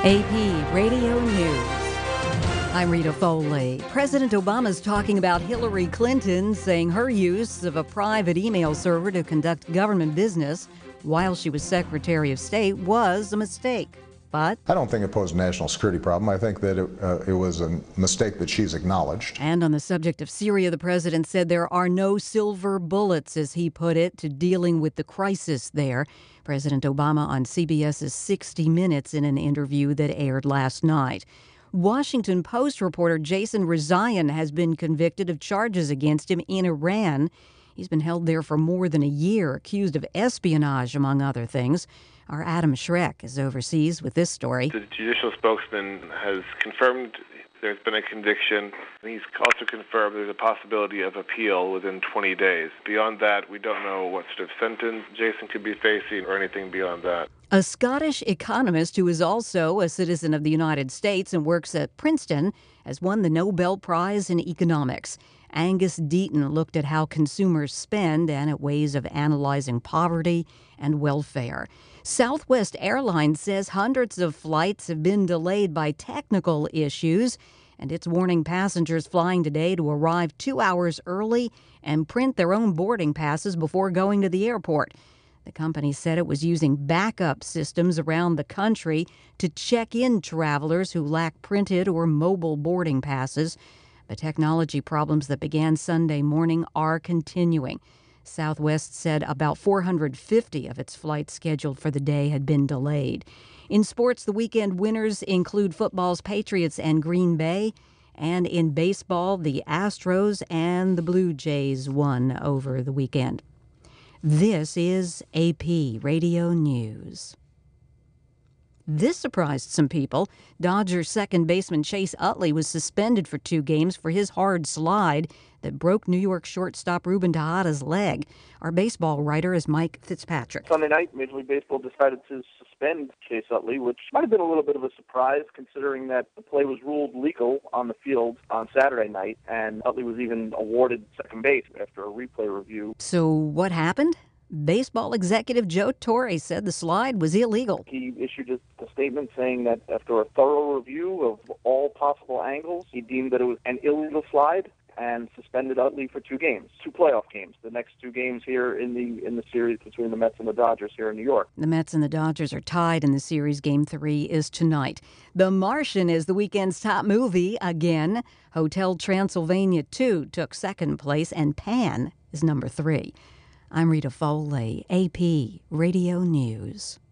AP Radio News. I'm Rita Foley. President Obama's talking about Hillary Clinton, saying her use of a private email server to conduct government business while she was Secretary of State was a mistake. But I don't think it posed a national security problem. I think that it was a mistake that she's acknowledged. And on the subject of Syria, the president said there are no silver bullets, as he put it, to dealing with the crisis there. President Obama on CBS's 60 Minutes in an interview that aired last night. Washington Post reporter Jason Rezaian has been convicted of charges against him in Iran. He's been held there for more than a year, accused of espionage, among other things. Our Adam Schreck is overseas with this story. The judicial spokesman has confirmed there's been a conviction. He's also confirmed there's a possibility of appeal within 20 days. Beyond that, we don't know what sort of sentence Jason could be facing or anything beyond that. A Scottish economist who is also a citizen of the United States and works at Princeton has won the Nobel Prize in Economics. Angus Deaton looked at how consumers spend and at ways of analyzing poverty and welfare. Southwest Airlines says hundreds of flights have been delayed by technical issues, and it's warning passengers flying today to arrive 2 hours early and print their own boarding passes before going to the airport. The company said it was using backup systems around the country to check in travelers who lack printed or mobile boarding passes. The technology problems that began Sunday morning are continuing. Southwest said about 450 of its flights scheduled for the day had been delayed. In sports, the weekend winners include football's Patriots and Green Bay. And in baseball, the Astros and the Blue Jays won over the weekend. This is AP Radio News. This surprised some people. Dodgers second baseman Chase Utley was suspended for 2 games for his hard slide that broke New York shortstop Ruben Tejada's leg. Our baseball writer is Mike Fitzpatrick. Sunday night, Major League Baseball decided to suspend Chase Utley, which might have been a little bit of a surprise considering that the play was ruled legal on the field on Saturday night, and Utley was even awarded second base after a replay review. So what happened? Baseball executive Joe Torre said the slide was illegal. He issued a statement saying that after a thorough review of all possible angles, he deemed that it was an illegal slide and suspended Utley for 2 games, 2 playoff games, the next 2 games here in the series between the Mets and the Dodgers here in New York. The Mets and the Dodgers are tied in the series. Game 3 is tonight. The Martian is the weekend's top movie again. Hotel Transylvania 2 took second place, and Pan is number 3. I'm Rita Foley, AP Radio News.